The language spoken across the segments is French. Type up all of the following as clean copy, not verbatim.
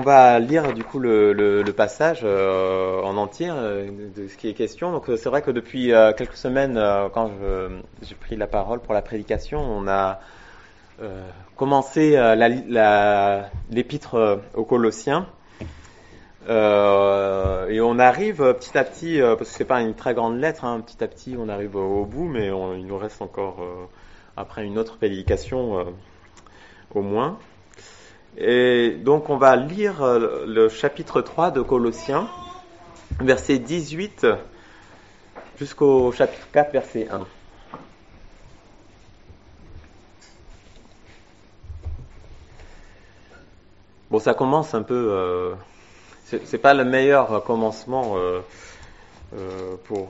va lire du coup le passage en entier de ce qui est question. Donc c'est vrai que depuis quelques semaines, quand j'ai pris la parole pour la prédication, on a commencé l'épître aux Colossiens. Et on arrive petit à petit, parce que c'est pas une très grande lettre, petit à petit on arrive au bout, mais il nous reste encore après une autre prédication au moins. Et donc on va lire le chapitre 3 de Colossiens, verset 18 jusqu'au chapitre 4, verset 1. Bon, ça commence un peu... c'est pas le meilleur commencement pour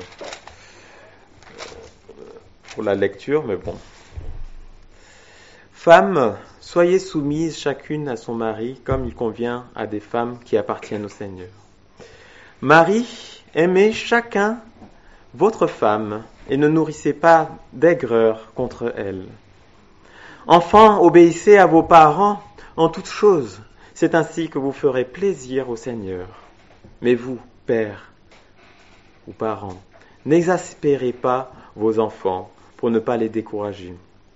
la lecture, mais bon. Femmes, soyez soumises chacune à son mari, comme il convient à des femmes qui appartiennent au Seigneur. Maris, aimez chacun votre femme et ne nourrissez pas d'aigreur contre elle. Enfants, obéissez à vos parents en toutes choses. C'est ainsi que vous ferez plaisir au Seigneur. Mais vous, pères ou parents, n'exaspérez pas vos enfants pour ne pas les décourager.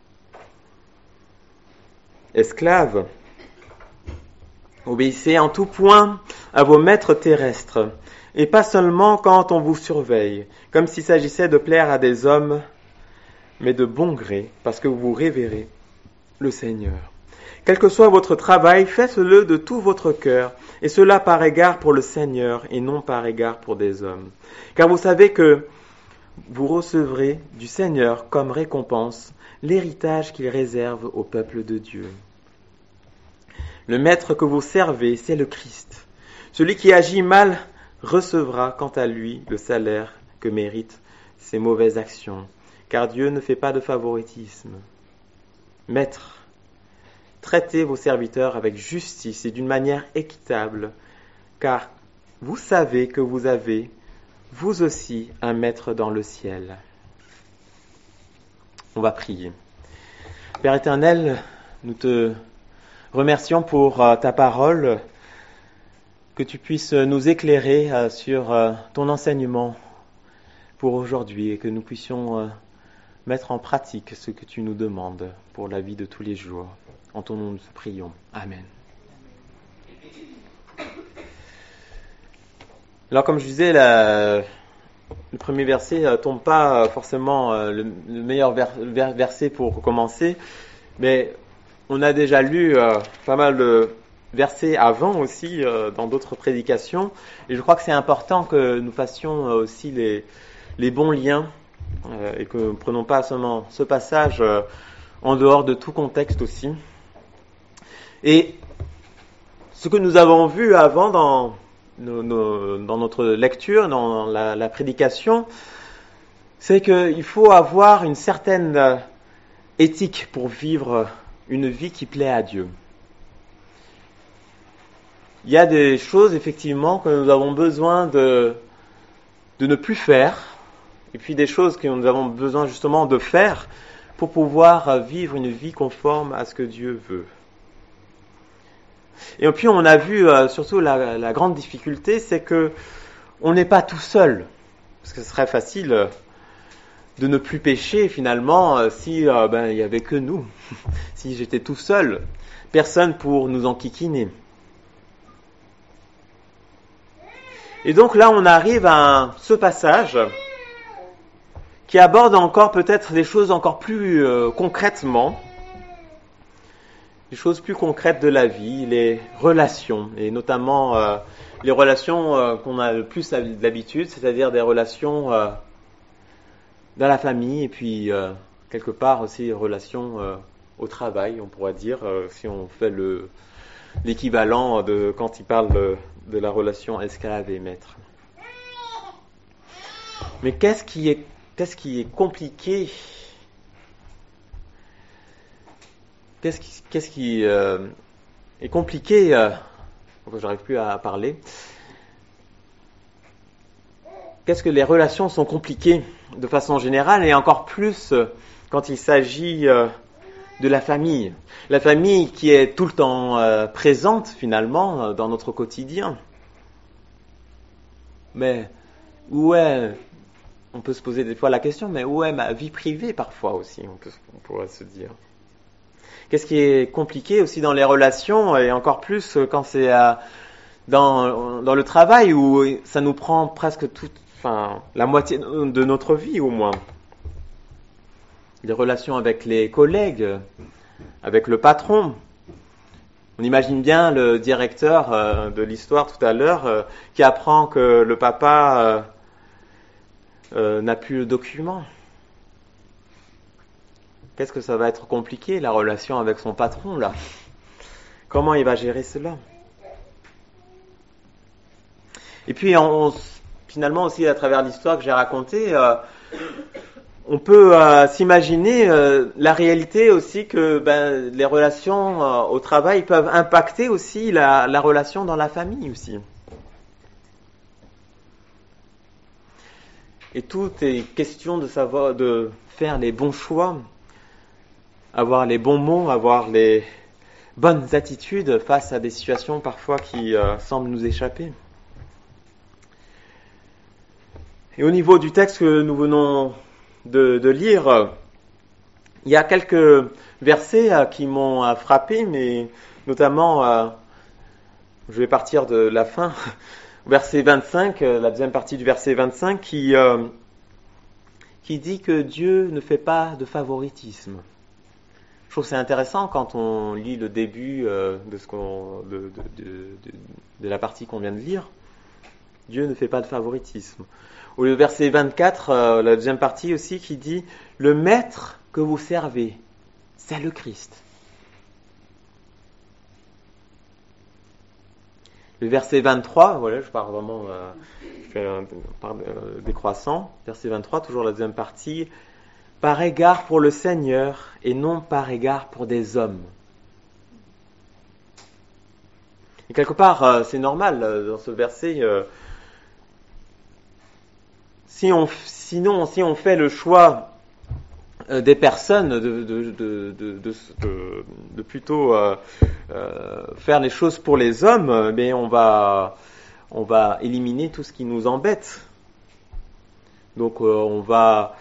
Esclaves, obéissez en tout point à vos maîtres terrestres, et pas seulement quand on vous surveille, comme s'il s'agissait de plaire à des hommes, mais de bon gré, parce que vous révérez le Seigneur. Quel que soit votre travail, faites-le de tout votre cœur, et cela par égard pour le Seigneur, et non par égard pour des hommes. Car vous savez que vous recevrez du Seigneur comme récompense l'héritage qu'il réserve au peuple de Dieu. Le maître que vous servez, c'est le Christ. Celui qui agit mal recevra quant à lui le salaire que méritent ses mauvaises actions, car Dieu ne fait pas de favoritisme. Maître, traitez vos serviteurs avec justice et d'une manière équitable, car vous savez que vous avez, vous aussi, un maître dans le ciel. On va prier. Père éternel, nous te remercions pour ta parole, que tu puisses nous éclairer sur ton enseignement pour aujourd'hui et que nous puissions mettre en pratique ce que tu nous demandes pour la vie de tous les jours. En ton nom nous prions. Amen. Alors comme je disais, le premier verset tombe pas forcément le meilleur verset pour commencer, mais on a déjà lu pas mal de versets avant aussi dans d'autres prédications, et je crois que c'est important que nous fassions aussi les bons liens et que nous ne prenons pas seulement ce passage en dehors de tout contexte aussi. Et ce que nous avons vu avant dans notre lecture, dans la prédication, c'est qu'il faut avoir une certaine éthique pour vivre une vie qui plaît à Dieu. Il y a des choses effectivement que nous avons besoin de ne plus faire, et puis des choses que nous avons besoin justement de faire pour pouvoir vivre une vie conforme à ce que Dieu veut. Et puis on a vu surtout la grande difficulté, c'est que on n'est pas tout seul, parce que ce serait facile de ne plus pécher finalement si il y avait que nous, si j'étais tout seul, personne pour nous enquiquiner. Et donc là on arrive à ce passage qui aborde encore peut-être des choses encore plus concrètement, les choses plus concrètes de la vie, les relations, et notamment les relations qu'on a le plus d'habitude, c'est-à-dire des relations dans la famille, et puis quelque part aussi les relations au travail, on pourrait dire, si on fait l'équivalent de quand il parle de la relation esclave et maître. Mais qu'est-ce qui est compliqué? Qu'est-ce qui est compliqué j'arrive plus à parler. Qu'est-ce que les relations sont compliquées de façon générale et encore plus quand il s'agit de la famille. La famille qui est tout le temps présente finalement dans notre quotidien. Mais où est, on peut se poser des fois la question, mais où est ma vie privée parfois aussi, on pourrait se dire. Qu'est-ce qui est compliqué aussi dans les relations, et encore plus quand c'est dans le travail où ça nous prend presque la moitié de notre vie au moins. Les relations avec les collègues, avec le patron. On imagine bien le directeur de l'histoire tout à l'heure qui apprend que le papa n'a plus le document. Qu'est-ce que ça va être compliqué, la relation avec son patron, là? Comment il va gérer cela? Et puis, finalement aussi, à travers l'histoire que j'ai racontée, on peut s'imaginer la réalité aussi que les relations au travail peuvent impacter aussi la relation dans la famille aussi. Et tout est question de savoir, de faire les bons choix, avoir les bons mots, avoir les bonnes attitudes face à des situations parfois qui semblent nous échapper. Et au niveau du texte que nous venons de lire, il y a quelques versets qui m'ont frappé, mais notamment, je vais partir de la fin, verset 25, la deuxième partie du verset 25, qui dit que Dieu ne fait pas de favoritisme. Je trouve que c'est intéressant quand on lit le début de la partie qu'on vient de lire. Dieu ne fait pas de favoritisme. Ou le verset 24, la deuxième partie aussi, qui dit « Le maître que vous servez, c'est le Christ ». Le verset 23, voilà, je pars vraiment, je fais un décroissant. Verset 23, toujours la deuxième partie. « Par égard pour le Seigneur et non par égard pour des hommes ». Et quelque part, c'est normal dans ce verset. Si on fait le choix des personnes de plutôt faire les choses pour les hommes, mais on va éliminer tout ce qui nous embête. Donc on va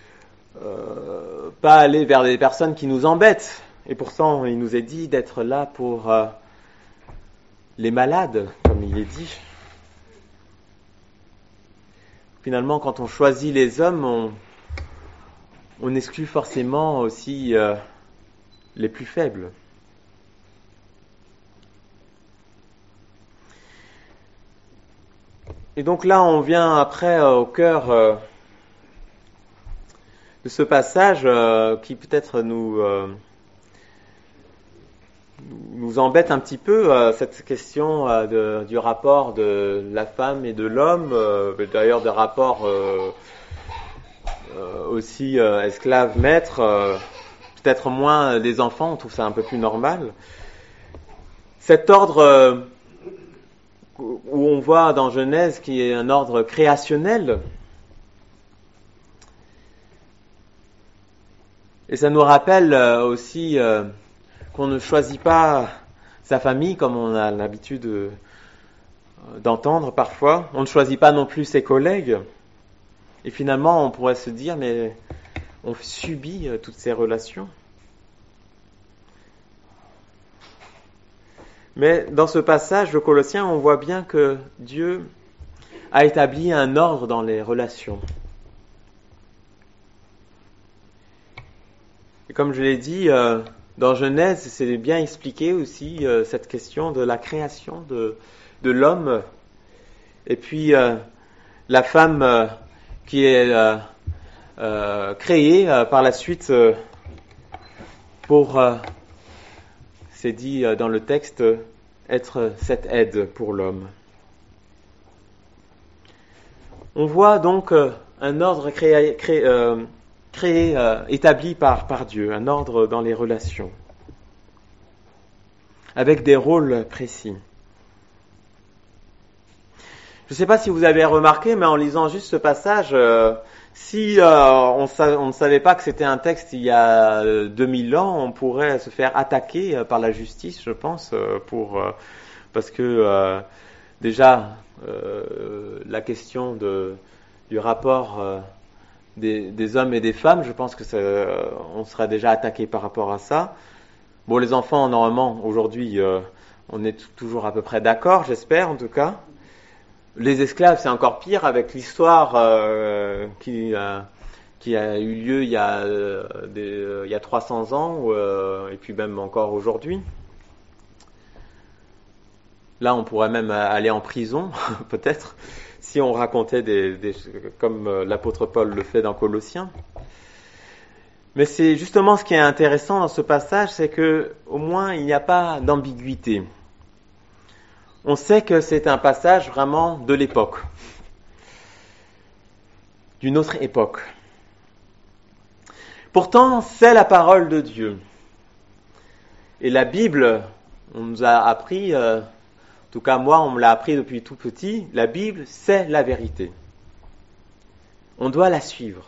pas aller vers des personnes qui nous embêtent. Et pourtant, il nous est dit d'être là pour les malades, comme il est dit. Finalement, quand on choisit les hommes, on exclut forcément aussi les plus faibles. Et donc là, on vient après au cœur de ce passage qui peut-être nous embête un petit peu, cette question du rapport de la femme et de l'homme, d'ailleurs des rapports aussi esclave-maître, peut-être moins des enfants, on trouve ça un peu plus normal. Cet ordre où on voit dans Genèse qui est un ordre créationnel, et ça nous rappelle aussi qu'on ne choisit pas sa famille comme on a l'habitude d'entendre parfois. On ne choisit pas non plus ses collègues. Et finalement, on pourrait se dire, mais on subit toutes ces relations. Mais dans ce passage de Colossiens, on voit bien que Dieu a établi un ordre dans les relations. Et comme je l'ai dit, dans Genèse, c'est bien expliqué aussi cette question de la création de l'homme et puis la femme qui est créée par la suite pour, c'est dit dans le texte, être cette aide pour l'homme. On voit donc un ordre établi par Dieu, un ordre dans les relations, avec des rôles précis. Je ne sais pas si vous avez remarqué, mais en lisant juste ce passage, Si on ne savait pas que c'était un texte il y a 2000 ans, on pourrait se faire attaquer par la justice, je pense, parce que déjà la question du rapport des hommes et des femmes, je pense que on serait déjà attaqué par rapport à ça. Bon, les enfants, normalement, aujourd'hui, on est toujours à peu près d'accord, j'espère en tout cas. Les esclaves, c'est encore pire avec l'histoire qui a eu lieu il y a 300 ans, et puis même encore aujourd'hui. Là, on pourrait même aller en prison, peut-être, si on racontait comme l'apôtre Paul le fait dans Colossiens. Mais c'est justement ce qui est intéressant dans ce passage, c'est que au moins il n'y a pas d'ambiguïté. On sait que c'est un passage vraiment de l'époque, d'une autre époque. Pourtant, c'est la parole de Dieu. Et la Bible, on nous a appris, en tout cas moi, on me l'a appris depuis tout petit, la Bible, c'est la vérité. On doit la suivre.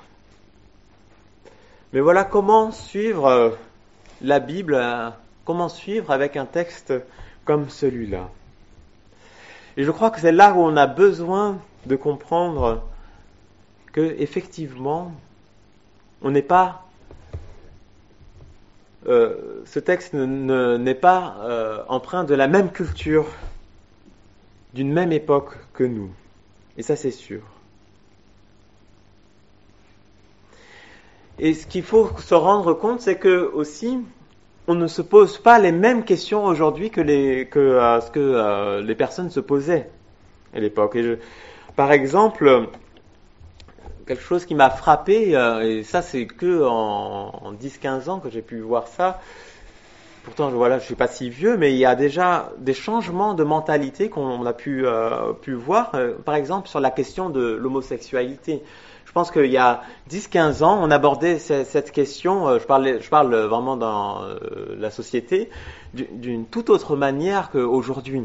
Mais voilà comment suivre la Bible, comment suivre avec un texte comme celui-là. Et je crois que c'est là où on a besoin de comprendre que effectivement, on n'est pas, ce texte n'est pas empreint de la même culture, d'une même époque que nous. Et ça, c'est sûr. Et ce qu'il faut se rendre compte, c'est que aussi, on ne se pose pas les mêmes questions aujourd'hui que ce que les personnes se posaient à l'époque. Par exemple, quelque chose qui m'a frappé, et ça c'est que en 10-15 ans que j'ai pu voir ça. Pourtant, voilà, je suis pas si vieux, mais il y a déjà des changements de mentalité qu'on a pu voir. Par exemple, sur la question de l'homosexualité. Je pense qu'il y a 10-15 ans, on abordait cette question, je parle vraiment dans la société, d'une toute autre manière qu'aujourd'hui.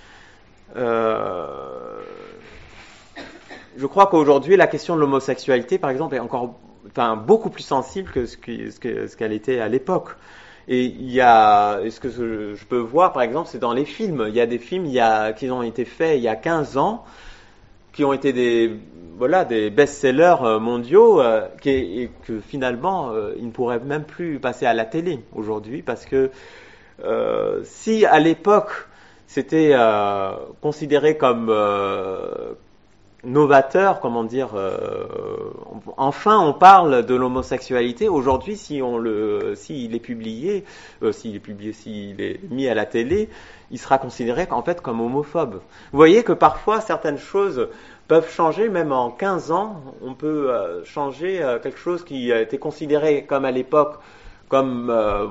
Je crois qu'aujourd'hui, la question de l'homosexualité, par exemple, est encore beaucoup plus sensible que ce qu'elle était à l'époque. Et ce que je peux voir, par exemple, c'est dans les films. Il y a des films qui ont été faits il y a 15 ans, qui ont été des best-sellers mondiaux et que finalement ils ne pourraient même plus passer à la télé aujourd'hui parce que si à l'époque c'était considéré comme novateur, comment dire, enfin on parle de l'homosexualité. Aujourd'hui, s'il est mis à la télé, il sera considéré en fait comme homophobe. Vous voyez que parfois certaines choses peuvent changer, même en 15 ans, on peut changer quelque chose qui a été considéré comme à l'époque comme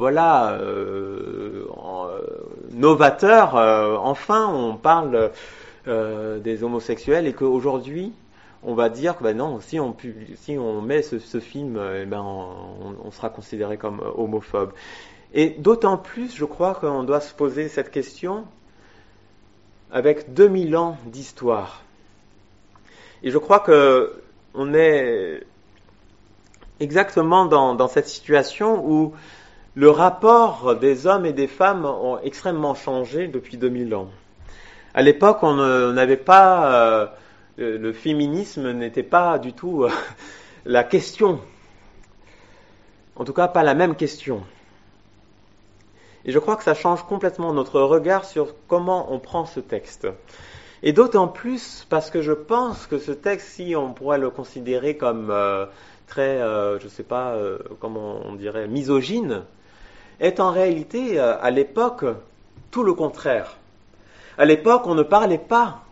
novateur. Enfin, on parle des homosexuels et qu'aujourd'hui, on va dire que non, si on met ce film, on sera considéré comme homophobe. Et d'autant plus, je crois qu'on doit se poser cette question avec 2000 ans d'histoire. Et je crois que on est exactement dans cette situation où le rapport des hommes et des femmes ont extrêmement changé depuis 2000 ans. À l'époque, on n'avait pas le féminisme n'était pas du tout la question. En tout cas, pas la même question. Et je crois que ça change complètement notre regard sur comment on prend ce texte. Et d'autant plus parce que je pense que ce texte, si on pourrait le considérer comme très, je ne sais pas comment on dirait, misogyne, est en réalité, à l'époque, tout le contraire. À l'époque, on ne parlait pas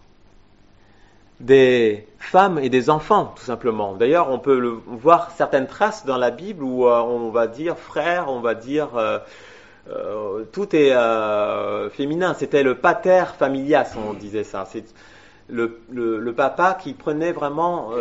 des femmes et des enfants, tout simplement. D'ailleurs, on peut voir certaines traces dans la Bible où on va dire frère, on va dire tout est féminin. C'était le pater familias, on disait ça. C'est le papa qui prenait vraiment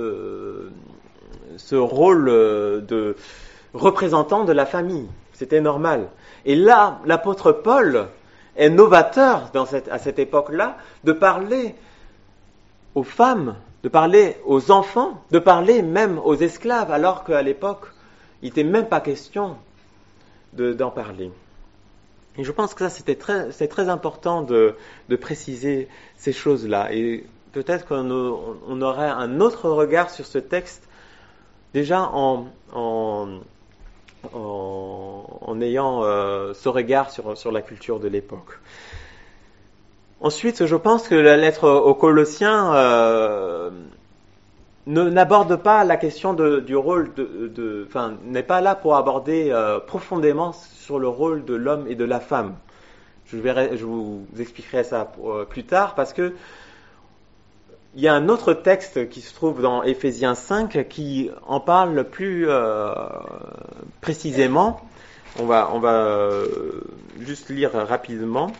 ce rôle de représentant de la famille. C'était normal. Et là, l'apôtre Paul est novateur à cette époque-là de parler aux femmes, de parler aux enfants, de parler même aux esclaves, alors qu'à l'époque, il n'était même pas question d'en parler. Et je pense que ça, c'est très important de préciser ces choses-là. Et peut-être qu'on aurait un autre regard sur ce texte, déjà en ayant ce regard sur la culture de l'époque. Ensuite, je pense que la lettre aux Colossiens n'aborde pas la question du rôle n'est pas là pour aborder profondément sur le rôle de l'homme et de la femme. Je vous expliquerai ça plus tard, parce que il y a un autre texte qui se trouve dans Éphésiens 5 qui en parle plus précisément. On va juste lire rapidement,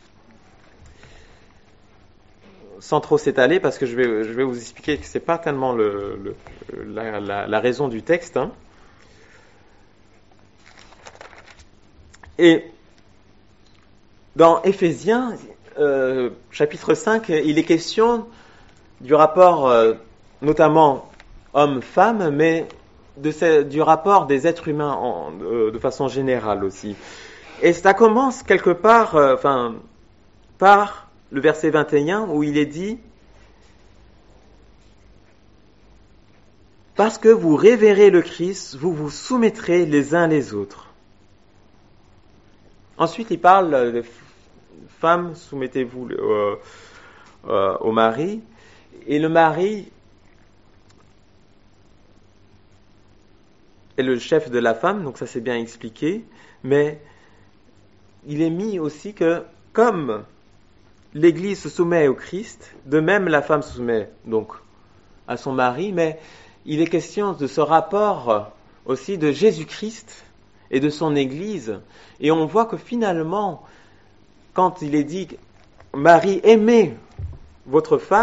sans trop s'étaler, parce que je vais vous expliquer que c'est pas tellement la raison du texte. Hein. Et dans Éphésiens, chapitre 5, il est question du rapport, notamment homme-femme, mais du rapport des êtres humains de façon générale aussi. Et ça commence quelque part, par le verset 21 où il est dit « Parce que vous révérez le Christ, vous vous soumettrez les uns les autres. » Ensuite, il parle de femmes, soumettez-vous au mari. Et le mari est le chef de la femme, donc ça c'est bien expliqué. Mais il est mis aussi que comme l'Église se soumet au Christ, de même la femme se soumet donc à son mari, mais il est question de ce rapport aussi de Jésus-Christ et de son Église. Et on voit que finalement, quand il est dit « Marie, aimez votre femme »,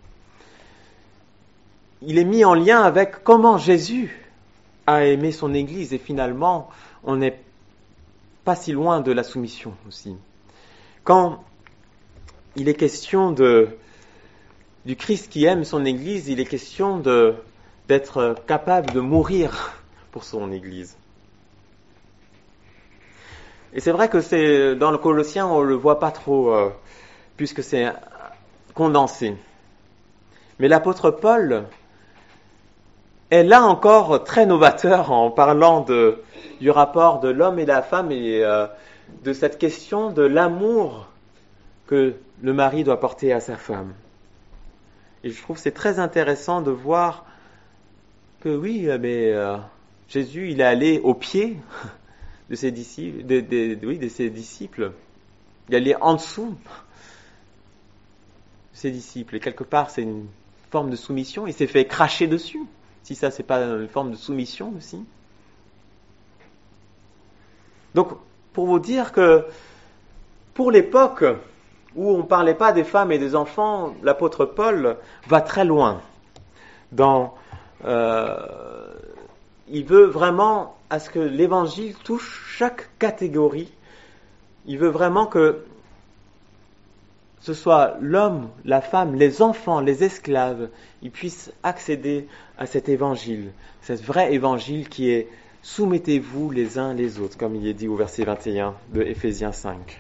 il est mis en lien avec comment Jésus a aimé son Église. Et finalement, on n'est pas si loin de la soumission aussi. Quand il est question du Christ qui aime son Église, il est question d'être capable de mourir pour son Église. Et c'est vrai que c'est dans le Colossien, on le voit pas trop, puisque c'est condensé. Mais l'apôtre Paul est là encore très novateur en parlant du rapport de l'homme et de la femme et de cette question de l'amour que le mari doit porter à sa femme. Et je trouve que c'est très intéressant de voir que oui, mais Jésus, il est allé au pied de ses disciples, de ses disciples. Il est allé en dessous de ses disciples. Et quelque part, c'est une forme de soumission. Il s'est fait cracher dessus. Si ça, c'est pas une forme de soumission aussi. Donc, pour vous dire que pour l'époque où on ne parlait pas des femmes et des enfants, l'apôtre Paul va très loin. Il veut vraiment à ce que l'évangile touche chaque catégorie. Il veut vraiment que ce soit l'homme, la femme, les enfants, les esclaves, ils puissent accéder à cet évangile, cet vrai évangile qui est « soumettez-vous les uns les autres », comme il est dit au verset 21 de Éphésiens 5.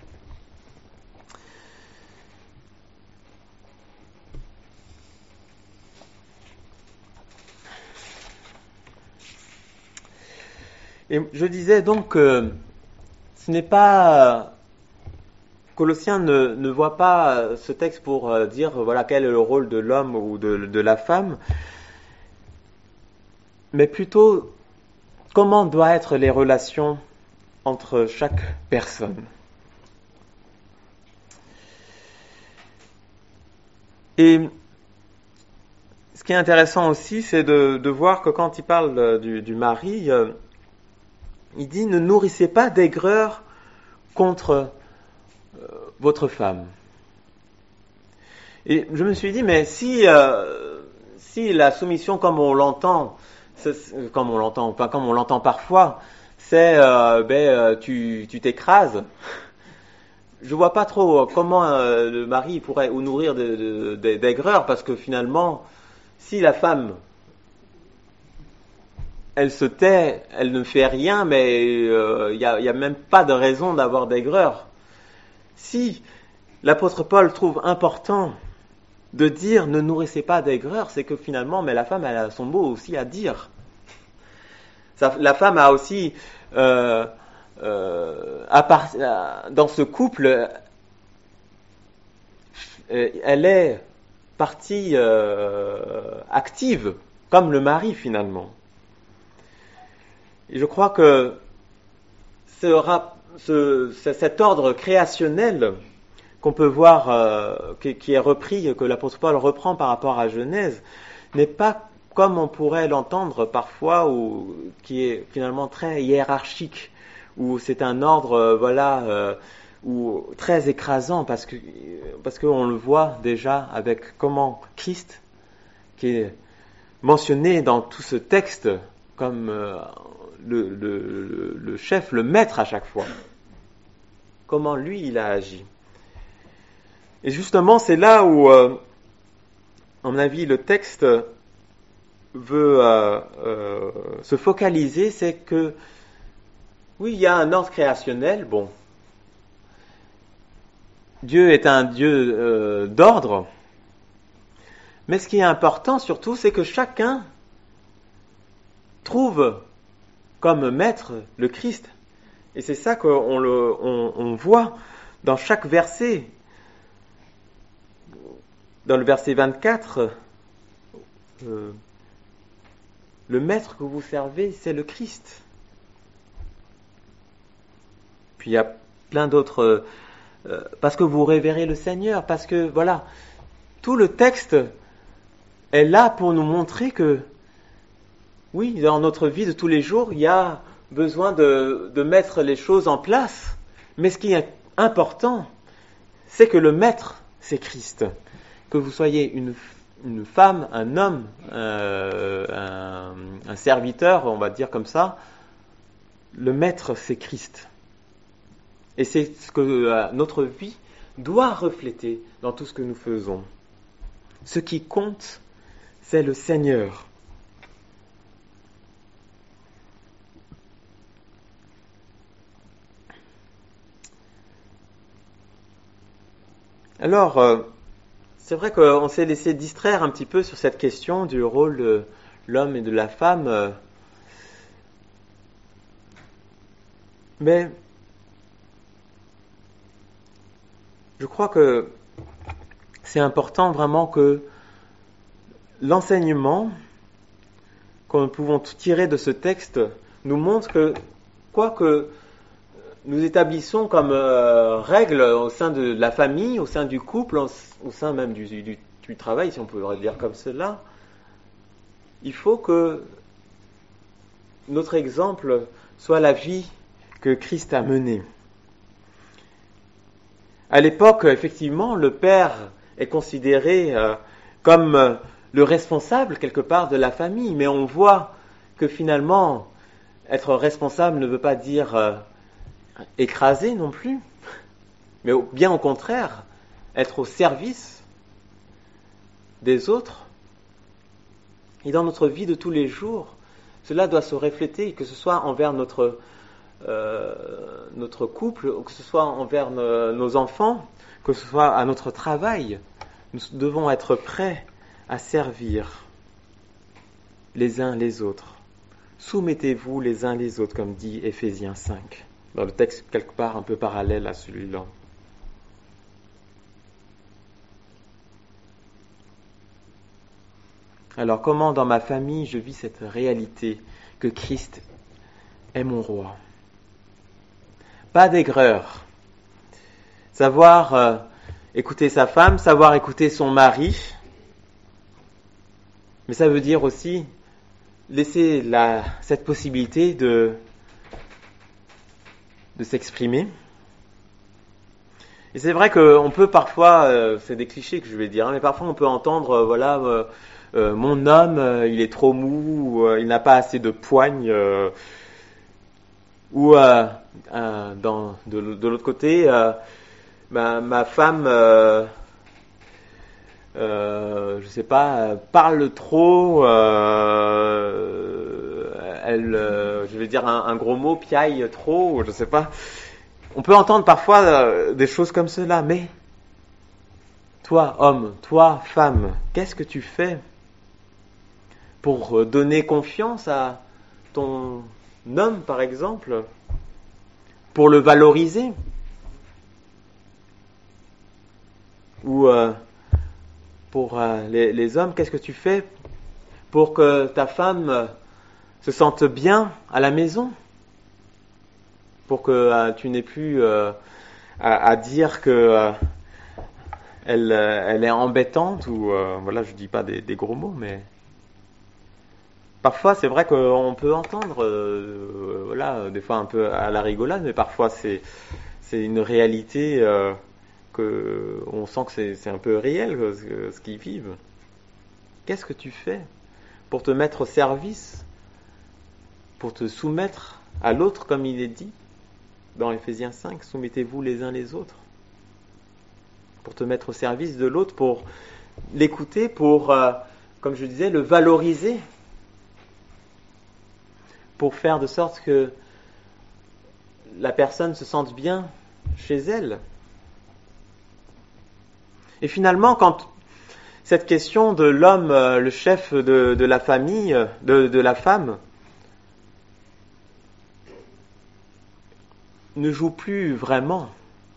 Et je disais donc que ce n'est pas... Colossiens ne voit pas ce texte pour dire voilà quel est le rôle de l'homme ou de la femme, mais plutôt comment doivent être les relations entre chaque personne. Et ce qui est intéressant aussi, c'est de voir que quand il parle du mari, il dit « Ne nourrissez pas d'aigreur contre votre femme ». Et je me suis dit, mais si la soumission comme on l'entend parfois, c'est tu t'écrases, je vois pas trop comment le mari pourrait ou nourrir d'aigreur, parce que finalement, si la femme, elle se tait, elle ne fait rien, mais il y a même pas de raison d'avoir d'aigreur. Si l'apôtre Paul trouve important de dire ne nourrissez pas d'aigreur, c'est que finalement, mais la femme, elle a son mot aussi à dire. La femme a aussi, dans ce couple, elle est partie active, comme le mari finalement. Et je crois que cet ordre créationnel qu'on peut voir, qui est repris, que l'apôtre Paul reprend par rapport à Genèse, n'est pas comme on pourrait l'entendre parfois, ou qui est finalement très hiérarchique, où c'est un ordre, ou très écrasant, parce qu'on le voit déjà avec comment Christ, qui est mentionné dans tout ce texte comme le chef, le maître à chaque fois, comment lui il a agi. Et justement, c'est là où, à mon avis, le texte veut se focaliser, c'est que, oui, il y a un ordre créationnel, bon. Dieu est un Dieu d'ordre, mais ce qui est important surtout, c'est que chacun trouve comme maître le Christ. Et c'est ça qu'on voit dans chaque verset. Dans le verset 24, le maître que vous servez, c'est le Christ. Puis il y a plein d'autres... parce que vous révérez le Seigneur, parce que, voilà, tout le texte est là pour nous montrer que, oui, dans notre vie de tous les jours, il y a besoin de mettre les choses en place. Mais ce qui est important, c'est que le maître, c'est Christ. Que vous soyez une femme, un homme, un serviteur, on va dire comme ça, le maître, c'est Christ. Et c'est ce que notre vie doit refléter dans tout ce que nous faisons. Ce qui compte, c'est le Seigneur. Alors, c'est vrai qu'on s'est laissé distraire un petit peu sur cette question du rôle de l'homme et de la femme. Mais je crois que c'est important vraiment que l'enseignement que nous pouvons tirer de ce texte nous montre que quoi que nous établissons comme règle au sein de la famille, au sein du couple, au sein même du travail, si on peut le dire comme cela, il faut que notre exemple soit la vie que Christ a menée. À l'époque, effectivement, le père est considéré comme le responsable quelque part de la famille, mais on voit que finalement, être responsable ne veut pas dire écraser non plus, mais bien au contraire, être au service des autres. Et dans notre vie de tous les jours, cela doit se refléter, que ce soit envers notre couple, ou que ce soit envers nos enfants, que ce soit à notre travail. Nous devons être prêts à servir les uns les autres. Soumettez-vous les uns les autres, comme dit Éphésiens 5, dans le texte quelque part un peu parallèle à celui-là. Alors, comment dans ma famille je vis cette réalité que Christ est mon roi? Pas d'aigreur. Savoir écouter sa femme, savoir écouter son mari. Mais ça veut dire aussi laisser cette possibilité de s'exprimer. Et c'est vrai qu'on peut parfois, c'est des clichés que je vais dire, mais parfois on peut entendre, mon homme, il est trop mou, il n'a pas assez de poigne, ou de l'autre côté, ma femme, je sais pas, parle trop, je vais dire un gros mot, piaille trop, je sais pas. On peut entendre parfois des choses comme cela, mais toi, homme, toi, femme, qu'est-ce que tu fais pour donner confiance à ton homme, par exemple, pour le valoriser? Ou pour les hommes, qu'est-ce que tu fais pour que ta femme se sente bien à la maison? Pour que tu n'aies plus à dire que elle est embêtante, ou voilà, je dis pas des gros mots, mais parfois c'est vrai qu'on peut entendre, voilà, des fois un peu à la rigolade, mais parfois c'est une réalité que on sent que c'est un peu réel ce qu'ils vivent. Qu'est-ce que tu fais pour te mettre au service, pour te soumettre à l'autre, comme il est dit dans Éphésiens 5, soumettez-vous les uns les autres, pour te mettre au service de l'autre, pour l'écouter, pour, comme je disais, le valoriser, pour faire de sorte que la personne se sente bien chez elle. Et finalement, quand cette question de l'homme, le chef de la famille, de la femme, ne joue plus vraiment.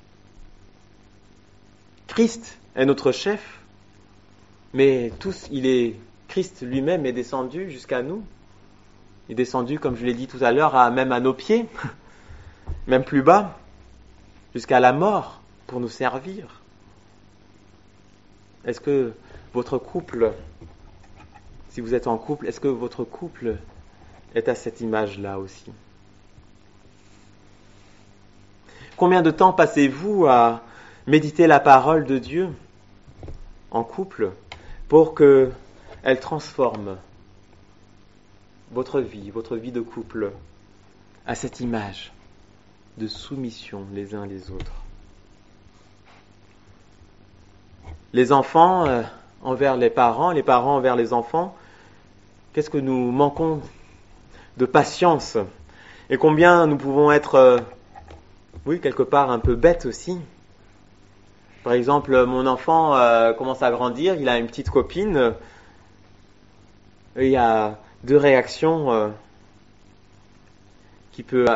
Christ est notre chef, mais Christ lui-même est descendu jusqu'à nous. Il est descendu, comme je l'ai dit tout à l'heure, même à nos pieds, même plus bas, jusqu'à la mort, pour nous servir. Est-ce que votre couple, si vous êtes en couple, est-ce que votre couple est à cette image-là aussi? Combien de temps passez-vous à méditer la parole de Dieu en couple pour qu'elle transforme votre vie de couple à cette image de soumission les uns les autres? Les enfants envers les parents envers les enfants, qu'est-ce que nous manquons de patience, et combien nous pouvons être, quelque part un peu bêtes aussi. Par exemple, mon enfant commence à grandir, il a une petite copine, et il y a deux réactions qui peut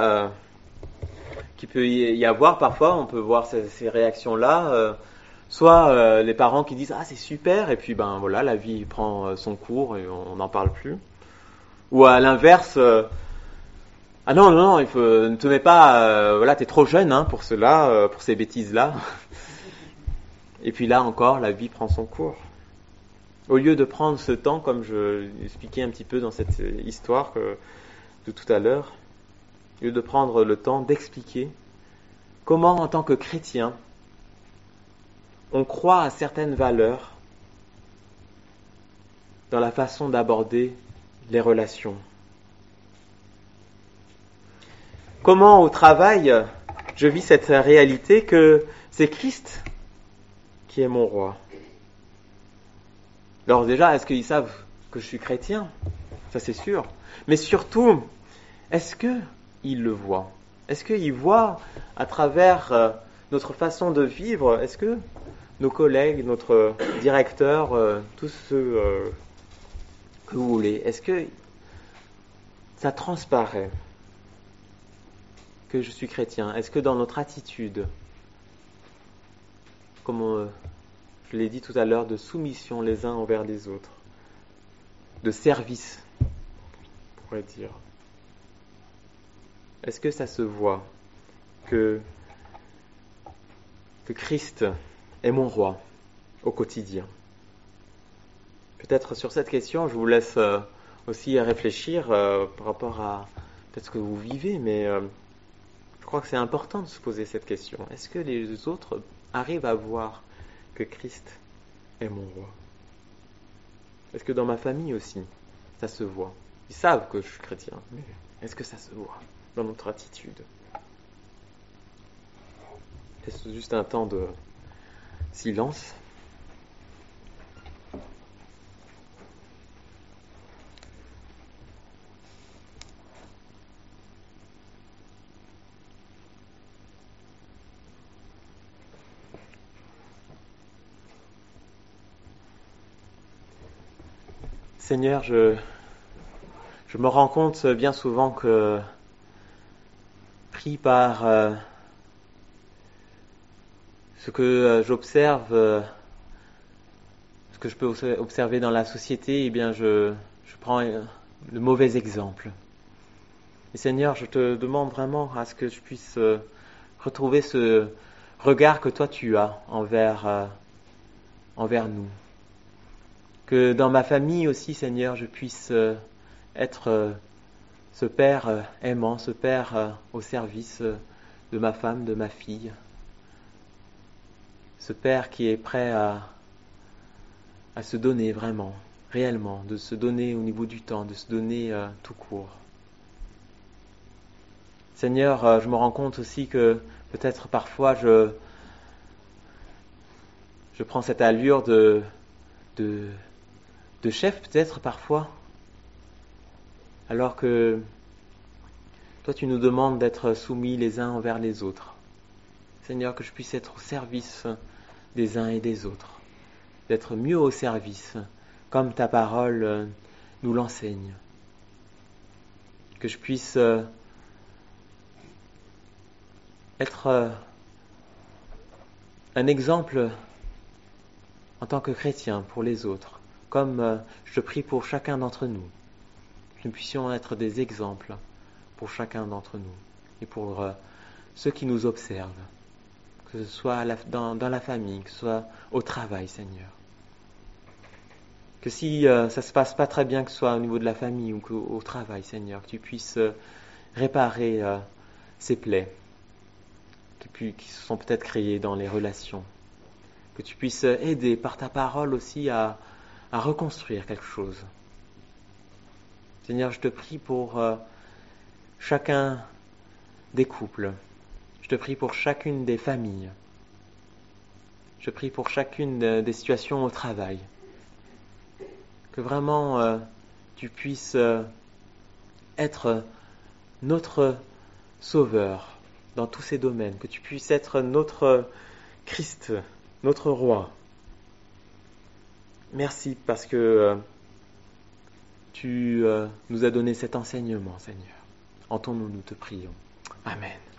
y avoir parfois. On peut voir ces réactions-là. Soit les parents qui disent « Ah, c'est super !» et puis ben voilà, la vie prend son cours et on n'en parle plus. Ou à l'inverse, « Ah non, ne te mets pas, voilà, t'es trop jeune pour cela, pour ces bêtises-là. » Et puis là encore, la vie prend son cours. Au lieu de prendre ce temps, comme je l'expliquais un petit peu dans cette histoire de tout à l'heure, au lieu de prendre le temps d'expliquer comment, en tant que chrétien, on croit à certaines valeurs dans la façon d'aborder les relations. Comment au travail, je vis cette réalité que c'est Christ qui est mon roi. Alors déjà, est-ce qu'ils savent que je suis chrétien? Ça c'est sûr. Mais surtout, est-ce qu'ils le voient? Est-ce qu'ils voient à travers notre façon de vivre? Est-ce que nos collègues, notre directeur, tous ceux que vous voulez, est-ce que ça transparaît que je suis chrétien? Est-ce que dans notre attitude, comme je l'ai dit tout à l'heure, de soumission les uns envers les autres, de service, on pourrait dire, est-ce que ça se voit que Christ est mon roi au quotidien? Peut-être sur cette question, je vous laisse aussi réfléchir par rapport à peut-être ce que vous vivez, mais je crois que c'est important de se poser cette question. Est-ce que les autres arrivent à voir que Christ est mon roi? Est-ce que dans ma famille aussi, ça se voit? Ils savent que je suis chrétien, mais est-ce que ça se voit dans notre attitude? C'est juste un temps de silence. Seigneur, je me rends compte bien souvent que, pris par ce que j'observe, ce que je peux observer dans la société, eh bien je prends le mauvais exemple. Et Seigneur, je te demande vraiment à ce que je puisse retrouver ce regard que toi tu as envers nous. Que dans ma famille aussi, Seigneur, je puisse être ce Père aimant, ce Père au service de ma femme, de ma fille. Ce Père qui est prêt à se donner vraiment, réellement, de se donner au niveau du temps, de se donner tout court. Seigneur, je me rends compte aussi que peut-être parfois je prends cette allure de chef, peut-être parfois, alors que toi tu nous demandes d'être soumis les uns envers les autres. Seigneur, que je puisse être au service des uns et des autres, d'être mieux au service, comme ta parole nous l'enseigne. Que je puisse être un exemple en tant que chrétien pour les autres, comme je prie pour chacun d'entre nous. Que nous puissions être des exemples pour chacun d'entre nous et pour ceux qui nous observent, que ce soit dans la famille, que ce soit au travail, Seigneur. Que si ça se passe pas très bien, que ce soit au niveau de la famille ou au travail, Seigneur, que tu puisses réparer ces plaies qui se sont peut-être créées dans les relations. Que tu puisses aider par ta parole aussi à reconstruire quelque chose. Seigneur, je te prie pour chacun des couples. Je te prie pour chacune des familles. Je prie pour chacune des situations au travail. Que vraiment tu puisses être notre sauveur dans tous ces domaines. Que tu puisses être notre Christ, notre roi. Merci parce que tu nous as donné cet enseignement, Seigneur. En ton nom, nous te prions. Amen.